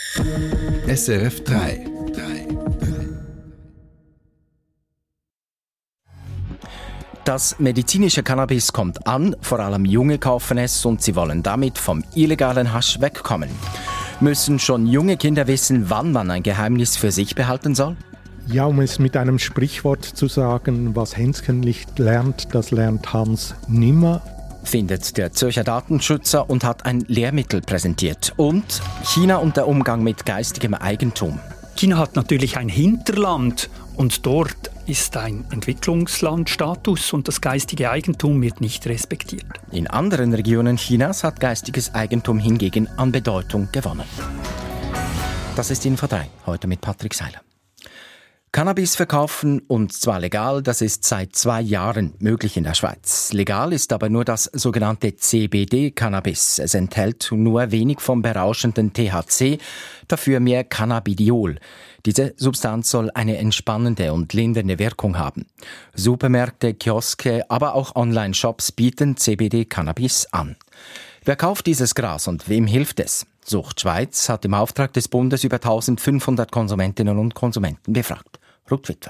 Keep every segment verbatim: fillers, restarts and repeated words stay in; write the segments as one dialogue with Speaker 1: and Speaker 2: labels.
Speaker 1: S R F drei.
Speaker 2: Das medizinische Cannabis kommt an, vor allem Junge kaufen es und sie wollen damit vom illegalen Hasch wegkommen. Müssen schon junge Kinder wissen, wann man ein Geheimnis für sich behalten soll?
Speaker 3: Ja, um es mit einem Sprichwort zu sagen, was Hänschen nicht lernt, das lernt Hans nimmer.
Speaker 2: Findet der Zürcher Datenschützer und hat ein Lehrmittel präsentiert. Und China und der Umgang mit geistigem Eigentum.
Speaker 4: China hat natürlich ein Hinterland und dort ist ein Entwicklungslandstatus und das geistige Eigentum wird nicht respektiert.
Speaker 2: In anderen Regionen Chinas hat geistiges Eigentum hingegen an Bedeutung gewonnen. Das ist Info drei, heute mit Patrick Seiler. Cannabis verkaufen, und zwar legal, das ist seit zwei Jahren möglich in der Schweiz. Legal ist aber nur das sogenannte C B D-Cannabis. Es enthält nur wenig vom berauschenden T H C, dafür mehr Cannabidiol. Diese Substanz soll eine entspannende und lindernde Wirkung haben. Supermärkte, Kioske, aber auch Online-Shops bieten C B D-Cannabis an. Wer kauft dieses Gras und wem hilft es? Sucht Schweiz hat im Auftrag des Bundes über eintausendfünfhundert Konsumentinnen und Konsumenten befragt. Ruth Witwer.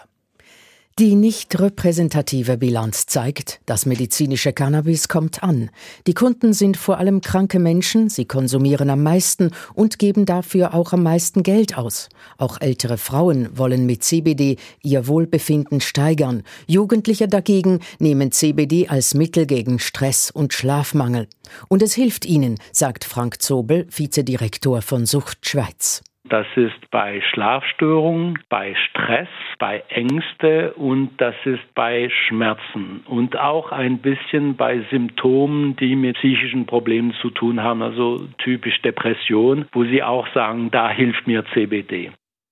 Speaker 5: Die nicht repräsentative Bilanz zeigt, das medizinische Cannabis kommt an. Die Kunden sind vor allem kranke Menschen, sie konsumieren am meisten und geben dafür auch am meisten Geld aus. Auch ältere Frauen wollen mit C B D ihr Wohlbefinden steigern. Jugendliche dagegen nehmen C B D als Mittel gegen Stress und Schlafmangel. Und es hilft ihnen, sagt Frank Zobel, Vizedirektor von Sucht Schweiz.
Speaker 6: Das ist bei Schlafstörungen, bei Stress, bei Ängste und das ist bei Schmerzen und auch ein bisschen bei Symptomen, die mit psychischen Problemen zu tun haben, also typisch Depression, wo sie auch sagen, da hilft mir C B D.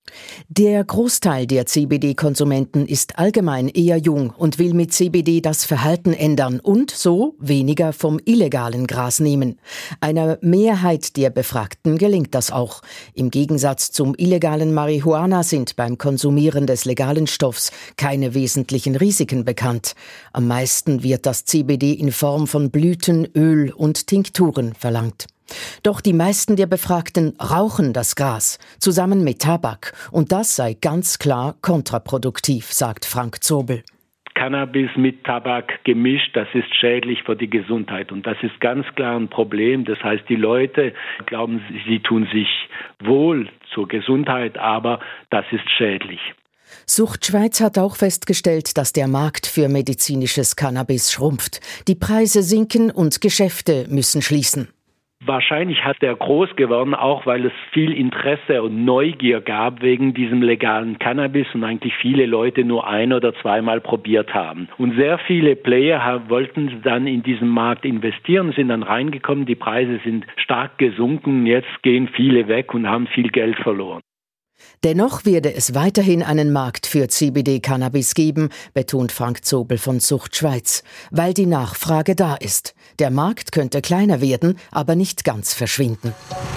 Speaker 5: Der Großteil der C B D-Konsumenten ist allgemein eher jung und will mit C B D das Verhalten ändern und so weniger vom illegalen Gras nehmen. Einer Mehrheit der Befragten gelingt das auch. Im Gegensatz zum illegalen Marihuana sind beim Konsumieren des legalen Stoffs keine wesentlichen Risiken bekannt. Am meisten wird das C B D in Form von Blüten, Öl und Tinkturen verlangt. Doch die meisten der Befragten rauchen das Gras, zusammen mit Tabak. Und das sei ganz klar kontraproduktiv, sagt Frank Zobel.
Speaker 6: Cannabis mit Tabak gemischt, das ist schädlich für die Gesundheit. Und das ist ganz klar ein Problem. Das heißt, die Leute glauben, sie tun sich wohl zur Gesundheit, aber das ist schädlich.
Speaker 5: Sucht Schweiz hat auch festgestellt, dass der Markt für medizinisches Cannabis schrumpft. Die Preise sinken und Geschäfte müssen schließen.
Speaker 6: Wahrscheinlich hat er groß geworden, auch weil es viel Interesse und Neugier gab wegen diesem legalen Cannabis und eigentlich viele Leute nur ein- oder zweimal probiert haben. Und sehr viele Player haben, wollten dann in diesem Markt investieren, sind dann reingekommen, die Preise sind stark gesunken, jetzt gehen viele weg und haben viel Geld verloren.
Speaker 5: Dennoch werde es weiterhin einen Markt für C B D-Cannabis geben, betont Frank Zobel von Sucht Schweiz, weil die Nachfrage da ist. Der Markt könnte kleiner werden, aber nicht ganz verschwinden.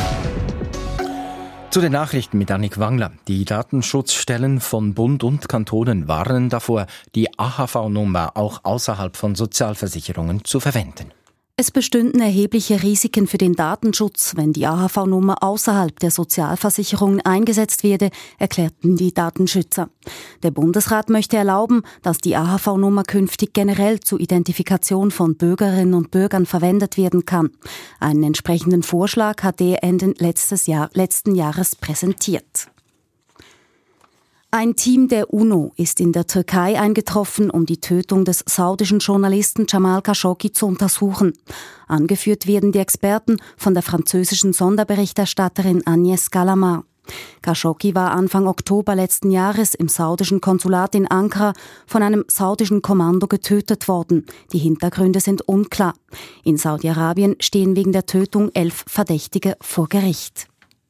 Speaker 2: Zu den Nachrichten mit Annik Wangler. Die Datenschutzstellen von Bund und Kantonen warnen davor, die A H V-Nummer auch außerhalb von Sozialversicherungen zu verwenden.
Speaker 7: Es bestünden erhebliche Risiken für den Datenschutz, wenn die A H V-Nummer außerhalb der Sozialversicherungen eingesetzt werde, erklärten die Datenschützer. Der Bundesrat möchte erlauben, dass die A H V-Nummer künftig generell zur Identifikation von Bürgerinnen und Bürgern verwendet werden kann. Einen entsprechenden Vorschlag hat er Ende letztes Jahr, letzten Jahres präsentiert. Ein Team der UNO ist in der Türkei eingetroffen, um die Tötung des saudischen Journalisten Jamal Khashoggi zu untersuchen. Angeführt werden die Experten von der französischen Sonderberichterstatterin Agnès Galamar. Khashoggi war Anfang Oktober letzten Jahres im saudischen Konsulat in Ankara von einem saudischen Kommando getötet worden. Die Hintergründe sind unklar. In Saudi-Arabien stehen wegen der Tötung elf Verdächtige vor Gericht.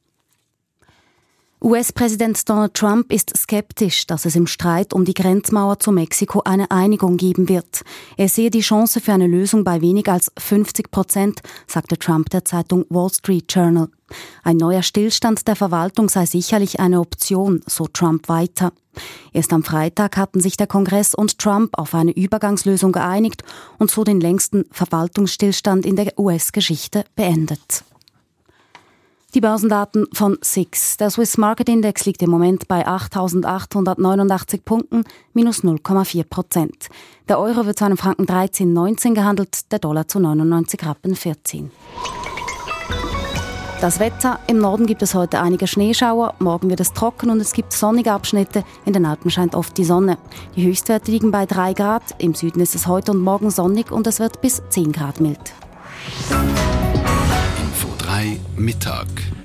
Speaker 7: U S-Präsident Donald Trump ist skeptisch, dass es im Streit um die Grenzmauer zu Mexiko eine Einigung geben wird. Er sehe die Chance für eine Lösung bei weniger als fünfzig Prozent, sagte Trump der Zeitung Wall Street Journal. Ein neuer Stillstand der Verwaltung sei sicherlich eine Option, so Trump weiter. Erst am Freitag hatten sich der Kongress und Trump auf eine Übergangslösung geeinigt und so den längsten Verwaltungsstillstand in der U S-Geschichte beendet. Die Börsendaten von S I X. Der Swiss Market Index liegt im Moment bei achttausendachthundertneunundachtzig Punkten, minus null Komma vier Prozent. Der Euro wird zu einem Franken dreizehn Komma neunzehn gehandelt, der Dollar zu neunundneunzig Rappen vierzehn. Das Wetter. Im Norden gibt es heute einige Schneeschauer, morgen wird es trocken und es gibt sonnige Abschnitte. In den Alpen scheint oft die Sonne. Die Höchstwerte liegen bei drei Grad, im Süden ist es heute und morgen sonnig und es wird bis zehn Grad mild.
Speaker 1: Info drei Mittag.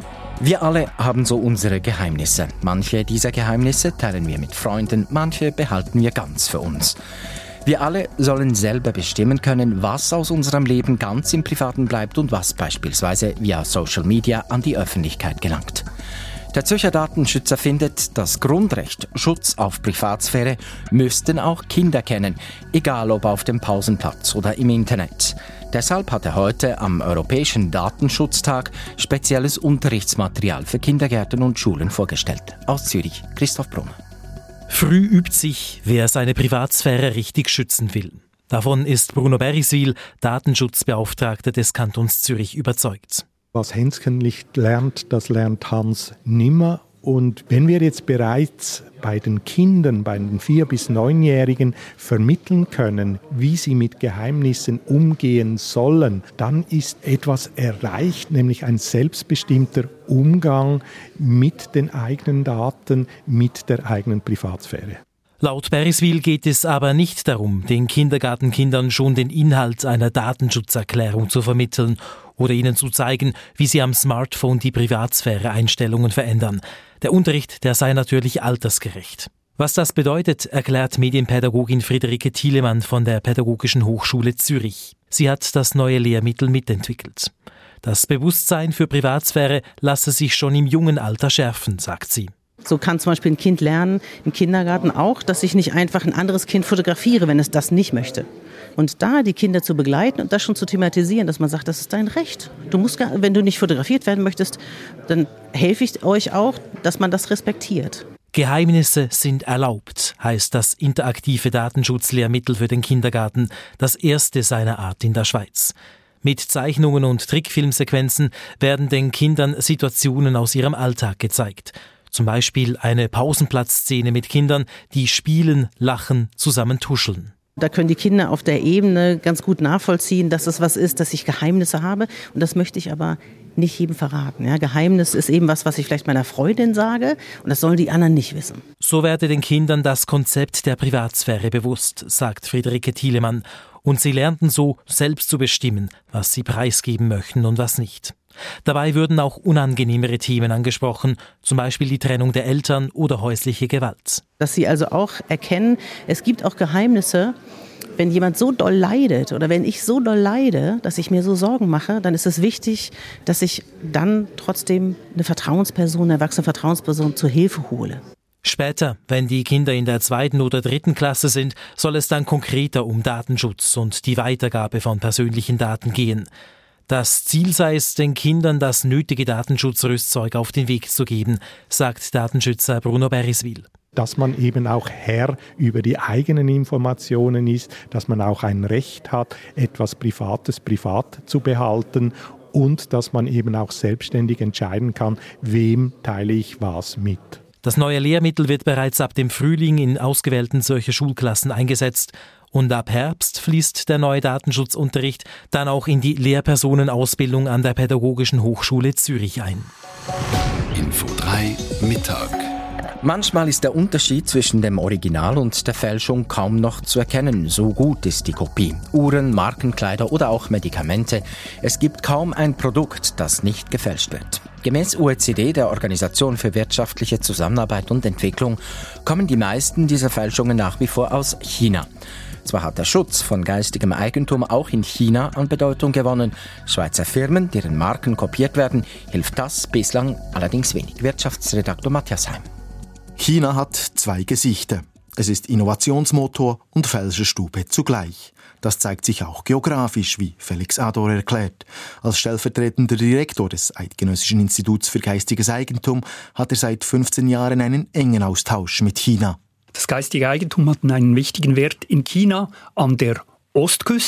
Speaker 2: Wir alle haben so unsere Geheimnisse. Manche dieser Geheimnisse teilen wir mit Freunden, manche behalten wir ganz für uns. Wir alle sollen selber bestimmen können, was aus unserem Leben ganz im Privaten bleibt und was beispielsweise via Social Media an die Öffentlichkeit gelangt. Der Zürcher Datenschützer findet, das Grundrecht Schutz auf Privatsphäre müssten auch Kinder kennen, egal ob auf dem Pausenplatz oder im Internet. Deshalb hat er heute am Europäischen Datenschutztag spezielles Unterrichtsmaterial für Kindergärten und Schulen vorgestellt. Aus Zürich, Christoph Brunner.
Speaker 8: Früh übt sich, wer seine Privatsphäre richtig schützen will. Davon ist Bruno Beriswil, Datenschutzbeauftragter des Kantons Zürich, überzeugt.
Speaker 3: Was Hänschen nicht lernt, das lernt Hans nimmer. Und wenn wir jetzt bereits bei den Kindern, bei den vier- bis neunjährigen vermitteln können, wie sie mit Geheimnissen umgehen sollen, dann ist etwas erreicht, nämlich ein selbstbestimmter Umgang mit den eigenen Daten, mit der eigenen Privatsphäre.
Speaker 8: Laut Beriswil geht es aber nicht darum, den Kindergartenkindern schon den Inhalt einer Datenschutzerklärung zu vermitteln oder ihnen zu zeigen, wie sie am Smartphone die Privatsphäre-Einstellungen verändern. Der Unterricht, der sei natürlich altersgerecht. Was das bedeutet, erklärt Medienpädagogin Friederike Thielemann von der Pädagogischen Hochschule Zürich. Sie hat das neue Lehrmittel mitentwickelt. Das Bewusstsein für Privatsphäre lasse sich schon im jungen Alter schärfen, sagt sie.
Speaker 9: So kann zum Beispiel ein Kind lernen, im Kindergarten auch, dass ich nicht einfach ein anderes Kind fotografiere, wenn es das nicht möchte. Und da die Kinder zu begleiten und das schon zu thematisieren, dass man sagt, das ist dein Recht. Du musst, wenn du nicht fotografiert werden möchtest, dann helfe ich euch auch, dass man das respektiert.
Speaker 8: Geheimnisse sind erlaubt, heißt das interaktive Datenschutzlehrmittel für den Kindergarten, das erste seiner Art in der Schweiz. Mit Zeichnungen und Trickfilmsequenzen werden den Kindern Situationen aus ihrem Alltag gezeigt. Zum Beispiel eine Pausenplatzszene mit Kindern, die spielen, lachen, zusammen tuscheln.
Speaker 9: Da können die Kinder auf der Ebene ganz gut nachvollziehen, dass es was ist, dass ich Geheimnisse habe. Und das möchte ich aber nicht jedem verraten. Ja, Geheimnis ist eben was, was ich vielleicht meiner Freundin sage. Und das sollen die anderen nicht wissen.
Speaker 8: So werde den Kindern das Konzept der Privatsphäre bewusst, sagt Friederike Thielemann. Und sie lernten so, selbst zu bestimmen, was sie preisgeben möchten und was nicht. Dabei würden auch unangenehmere Themen angesprochen, zum Beispiel die Trennung der Eltern oder häusliche Gewalt.
Speaker 9: Dass sie also auch erkennen, es gibt auch Geheimnisse. Wenn jemand so doll leidet oder wenn ich so doll leide, dass ich mir so Sorgen mache, dann ist es wichtig, dass ich dann trotzdem eine Vertrauensperson, eine erwachsene Vertrauensperson zur Hilfe hole.
Speaker 8: Später, wenn die Kinder in der zweiten oder dritten Klasse sind, soll es dann konkreter um Datenschutz und die Weitergabe von persönlichen Daten gehen. Das Ziel sei es, den Kindern das nötige Datenschutzrüstzeug auf den Weg zu geben, sagt Datenschützer Bruno Beriswil.
Speaker 3: Dass man eben auch Herr über die eigenen Informationen ist, dass man auch ein Recht hat, etwas Privates privat zu behalten und dass man eben auch selbstständig entscheiden kann, wem teile ich was mit.
Speaker 8: Das neue Lehrmittel wird bereits ab dem Frühling in ausgewählten solcher Schulklassen eingesetzt. Und ab Herbst fließt der neue Datenschutzunterricht dann auch in die Lehrpersonenausbildung an der Pädagogischen Hochschule Zürich ein.
Speaker 1: Info drei Mittag.
Speaker 2: Manchmal ist der Unterschied zwischen dem Original und der Fälschung kaum noch zu erkennen. So gut ist die Kopie. Uhren, Markenkleider oder auch Medikamente. Es gibt kaum ein Produkt, das nicht gefälscht wird. Gemäß O E C D, der Organisation für wirtschaftliche Zusammenarbeit und Entwicklung, kommen die meisten dieser Fälschungen nach wie vor aus China. Zwar hat der Schutz von geistigem Eigentum auch in China an Bedeutung gewonnen. Schweizer Firmen, deren Marken kopiert werden, hilft das bislang allerdings wenig. Wirtschaftsredaktor Matthias Heim.
Speaker 10: China hat zwei Gesichter. Es ist Innovationsmotor und Fälscherstube zugleich. Das zeigt sich auch geografisch, wie Felix Ador erklärt. Als stellvertretender Direktor des Eidgenössischen Instituts für geistiges Eigentum hat er seit fünfzehn Jahren einen engen Austausch mit China.
Speaker 4: Das geistige Eigentum hat einen wichtigen Wert in China an der Ostküste.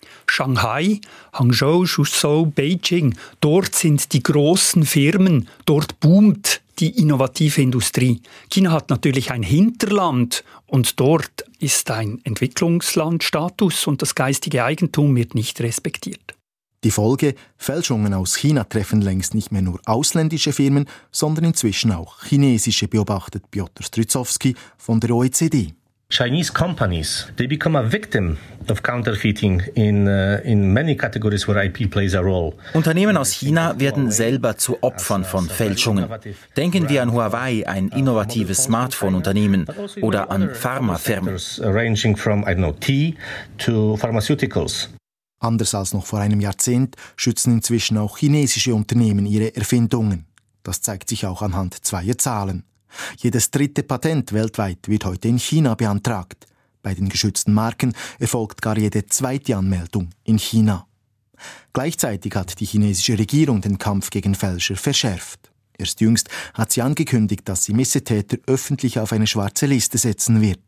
Speaker 4: Shanghai, Hangzhou, Suzhou, Beijing, dort sind die großen Firmen, dort boomt die innovative Industrie. China hat natürlich ein Hinterland und dort ist ein Entwicklungslandstatus und das geistige Eigentum wird nicht respektiert.
Speaker 10: Die Folge: Fälschungen aus China treffen längst nicht mehr nur ausländische Firmen, sondern inzwischen auch chinesische, beobachtet Piotr Strycowski von der O E C D.
Speaker 11: Chinese companies, they become a victim of counterfeiting in, uh, in many categories where I P plays a role.
Speaker 2: Unternehmen aus China werden selber zu Opfern von Fälschungen. Denken wir an Huawei, ein innovatives Smartphone-Unternehmen, oder an Pharmafirmen.
Speaker 11: Ranging from, I don't know, tea to pharmaceuticals.
Speaker 10: Anders als noch vor einem Jahrzehnt schützen inzwischen auch chinesische Unternehmen ihre Erfindungen. Das zeigt sich auch anhand zweier Zahlen. Jedes dritte Patent weltweit wird heute in China beantragt. Bei den geschützten Marken erfolgt gar jede zweite Anmeldung in China. Gleichzeitig hat die chinesische Regierung den Kampf gegen Fälscher verschärft. Erst jüngst hat sie angekündigt, dass sie Missetäter öffentlich auf eine schwarze Liste setzen wird.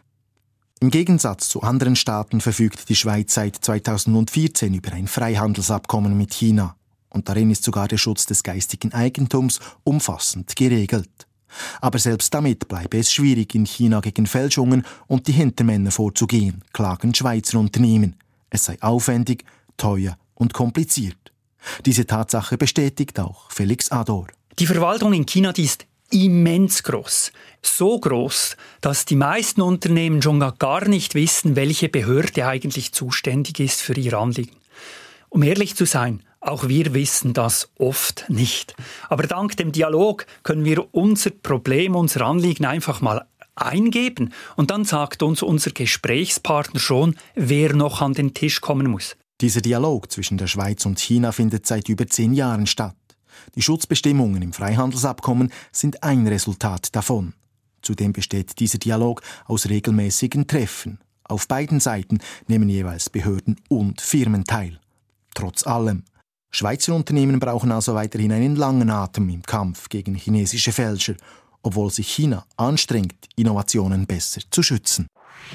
Speaker 10: Im Gegensatz zu anderen Staaten verfügt die Schweiz seit zweitausendvierzehn über ein Freihandelsabkommen mit China. Und darin ist sogar der Schutz des geistigen Eigentums umfassend geregelt. Aber selbst damit bleibe es schwierig, in China gegen Fälschungen und die Hintermänner vorzugehen, klagen Schweizer Unternehmen. Es sei aufwendig, teuer und kompliziert. Diese Tatsache bestätigt auch Felix Ador.
Speaker 4: Die Verwaltung in China, die ist immens groß. So groß, dass die meisten Unternehmen schon gar nicht wissen, welche Behörde eigentlich zuständig ist für ihr Anliegen. Um ehrlich zu sein, auch wir wissen das oft nicht. Aber dank dem Dialog können wir unser Problem, unser Anliegen einfach mal eingeben. Und dann sagt uns unser Gesprächspartner schon, wer noch an den Tisch kommen muss.
Speaker 10: Dieser Dialog zwischen der Schweiz und China findet seit über zehn Jahren statt. Die Schutzbestimmungen im Freihandelsabkommen sind ein Resultat davon. Zudem besteht dieser Dialog aus regelmäßigen Treffen. Auf beiden Seiten nehmen jeweils Behörden und Firmen teil. Trotz allem. Schweizer Unternehmen brauchen also weiterhin einen langen Atem im Kampf gegen chinesische Fälscher, obwohl sich China anstrengt, Innovationen besser zu schützen.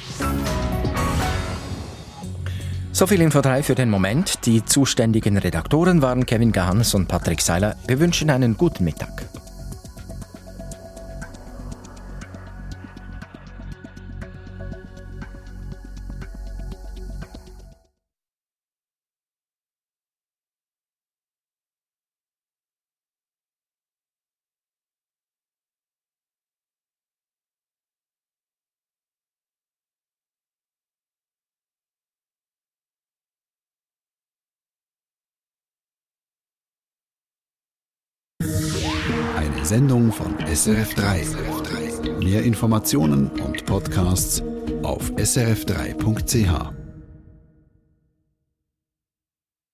Speaker 2: So viel Info drei für den Moment. Die zuständigen Redaktoren waren Kevin Gahns und Patrick Seiler. Wir wünschen einen guten Mittag.
Speaker 1: Eine Sendung von S R F drei. Mehr Informationen und Podcasts auf s r f drei punkt c h.